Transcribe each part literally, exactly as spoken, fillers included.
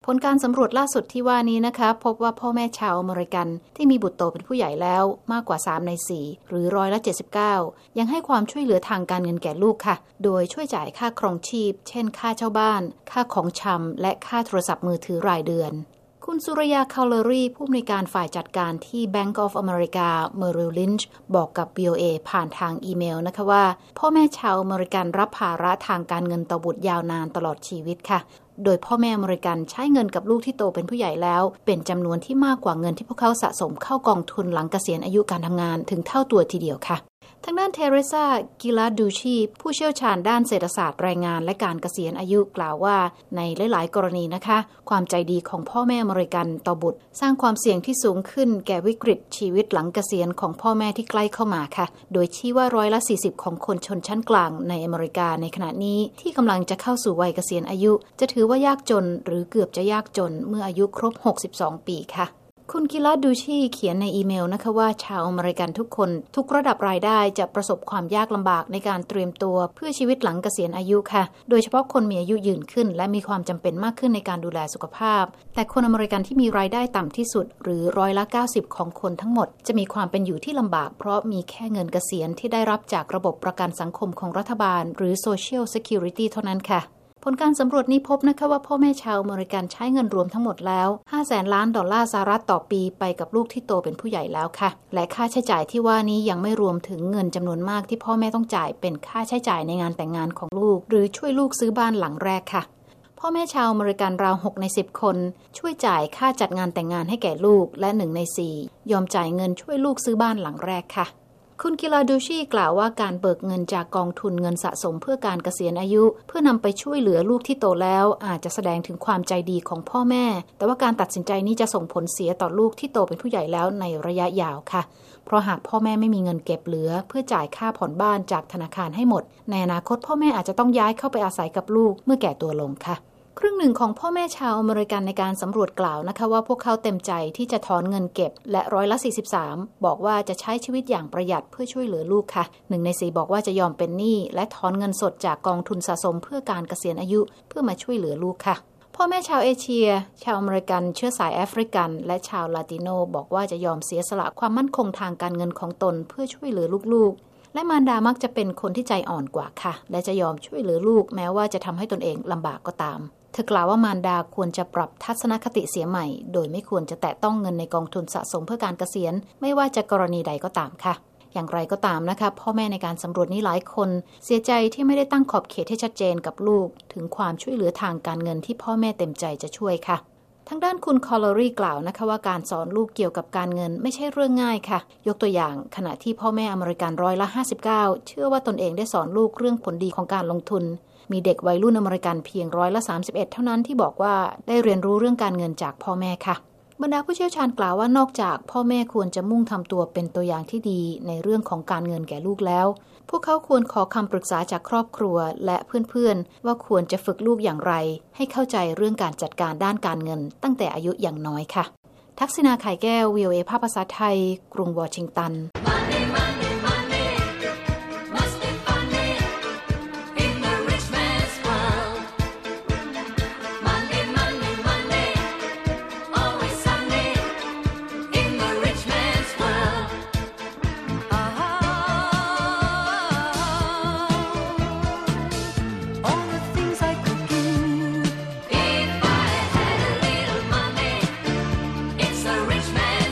ผลการสำรวจล่าสุดที่ว่านี้นะคะพบว่าพ่อแม่ชาวอเมริกันที่มีบุตรโตเป็นผู้ใหญ่แล้วมากกว่าสามในสี่หรือร้อยละเจ็ดสิบเก้ายังให้ความช่วยเหลือทางการเงินแก่ลูกค่ะโดยช่วยจ่ายค่าครองชีพเช่นค่าเช่าบ้านค่าของชำและค่าโทรศัพท์มือถือรายเดือนคุณสุรยาคาลเลอรี่ผู้อำนวยการฝ่ายจัดการที่ Bank of America Merrill Lynch บอกกับ วี โอ เอ ผ่านทางอีเมลนะคะว่าพ่อแม่ชาวอเมริกันรับภาระทางการเงินต่อบุตรยาวนานตลอดชีวิตค่ะโดยพ่อแม่อเมริกันใช้เงินกับลูกที่โตเป็นผู้ใหญ่แล้วเป็นจำนวนที่มากกว่าเงินที่พวกเขาสะสมเข้ากองทุนหลังเกษียณอายุการทำงานถึงเท่าตัวทีเดียวค่ะทางด้านเทเรซากิลาดูชีผู้เชี่ยวชาญด้านเศรษฐศาสตร์แรงงานและการเกษียณอายุกล่าวว่าในหลายๆกรณีนะคะความใจดีของพ่อแม่อเมริกันต่อบุตรสร้างความเสี่ยงที่สูงขึ้นแก่วิกฤตชีวิตหลังเกษียณของพ่อแม่ที่ใกล้เข้ามาค่ะโดยชี้ว่าร้อยละสี่สิบของคนชนชั้นกลางในอเมริกาในขณะนี้ที่กำลังจะเข้าสู่วัยเกษียณอายุจะถือว่ายากจนหรือเกือบจะยากจนเมื่ออายุครบหกสิบสองปีค่ะคุณกิลาดูชีเขียนในอีเมลนะคะว่าชาวอเมริกันทุกคนทุกระดับรายได้จะประสบความยากลำบากในการเตรียมตัวเพื่อชีวิตหลังเกษียณอายุค่ะโดยเฉพาะคนมีอายุยืนขึ้นและมีความจำเป็นมากขึ้นในการดูแลสุขภาพแต่คนอเมริกันที่มีรายได้ต่ำที่สุดหรือร้อยละเก้าสิบของคนทั้งหมดจะมีความเป็นอยู่ที่ลำบากเพราะมีแค่เงินเกษียณที่ได้รับจากระบบประกันสังคมของรัฐบาลหรือ Social Security เท่านั้นค่ะผลการสำรวจนี้พบนะคะว่าพ่อแม่ชาวอเมริกันใช้เงินรวมทั้งหมดแล้วห้าแสนล้านดอลลาร์สหรัฐต่อปีไปกับลูกที่โตเป็นผู้ใหญ่แล้วค่ะและค่าใช้จ่ายที่ว่านี้ยังไม่รวมถึงเงินจำนวนมากที่พ่อแม่ต้องจ่ายเป็นค่าใช้จ่ายในงานแต่งงานของลูกหรือช่วยลูกซื้อบ้านหลังแรกค่ะพ่อแม่ชาวอเมริกันราวหกในสิบคนช่วยจ่ายค่าจัดงานแต่งงานให้แก่ลูกและหนึ่งในสี่ยอมจ่ายเงินช่วยลูกซื้อบ้านหลังแรกค่ะคุณกิลาดูชีกล่าวว่าการเบิกเงินจากกองทุนเงินสะสมเพื่อการเกษียณอายุเพื่อนำไปช่วยเหลือลูกที่โตแล้วอาจจะแสดงถึงความใจดีของพ่อแม่แต่ว่าการตัดสินใจนี้จะส่งผลเสียต่อลูกที่โตเป็นผู้ใหญ่แล้วในระยะยาวค่ะเพราะหากพ่อแม่ไม่มีเงินเก็บเหลือเพื่อจ่ายค่าผ่อนบ้านจากธนาคารให้หมดในอนาคตพ่อแม่อาจจะต้องย้ายเข้าไปอาศัยกับลูกเมื่อแก่ตัวลงค่ะครึ่งหนึ่งของพ่อแม่ชาวอเมริกันในการสำรวจกล่าวนะคะว่าพวกเขาเต็มใจที่จะถอนเงินเก็บและร้อยละสี่สิบสามบอกว่าจะใช้ชีวิตอย่างประหยัดเพื่อช่วยเหลือลูกค่ะหนึ่งในสี่บอกว่าจะยอมเป็นหนี้และถอนเงินสดจากกองทุนสะสมเพื่อการเกษียณอายุเพื่อมาช่วยเหลือลูกค่ะพ่อแม่ชาวเอเชียชาวอเมริกันเชื้อสายแอฟริกันและชาวลาติโนบอกว่าจะยอมเสียสละความมั่นคงทางการเงินของตนเพื่อช่วยเหลือลูกๆและมารดามักจะเป็นคนที่ใจอ่อนกว่าค่ะและจะยอมช่วยเหลือลูกแม้ว่าจะทำให้ตนเองลำบากก็ตามเธอกล่าวว่ามารดาควรจะปรับทัศนคติเสียใหม่โดยไม่ควรจะแตะต้องเงินในกองทุนสะสมเพื่อการเกษียณไม่ว่าจะกรณีใดก็ตามค่ะอย่างไรก็ตามนะคะพ่อแม่ในการสำรวจนี้หลายคนเสียใจที่ไม่ได้ตั้งขอบเขตให้ชัดเจนกับลูกถึงความช่วยเหลือทางการเงินที่พ่อแม่เต็มใจจะช่วยค่ะทางด้านคุณคอลเลอรี่กล่าวนะคะว่าการสอนลูกเกี่ยวกับการเงินไม่ใช่เรื่องง่ายค่ะยกตัวอย่างขณะที่พ่อแม่อเมริกันร้อยละห้าสิบเก้าเชื่อว่าตนเองได้สอนลูกเรื่องผลดีของการลงทุนมีเด็กวัยรุ่นอเมริกันเพียงร้อยละสามสิบเอ็ดเท่านั้นที่บอกว่าได้เรียนรู้เรื่องการเงินจากพ่อแม่ค่ะบรรดาผู้เชี่ยวชาญกล่าวว่านอกจากพ่อแม่ควรจะมุ่งทำตัวเป็นตัวอย่างที่ดีในเรื่องของการเงินแก่ลูกแล้วพวกเขาควรขอคำปรึกษาจากครอบครัวและเพื่อนๆว่าควรจะฝึกลูกอย่างไรให้เข้าใจเรื่องการจัดการด้านการเงินตั้งแต่อายุอย่างน้อยค่ะทักษิณาไข่แก้ว วี โอ เอ ภาคภาษาไทยกรุงวอชิงตัน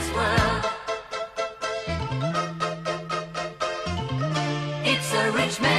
It's a rich man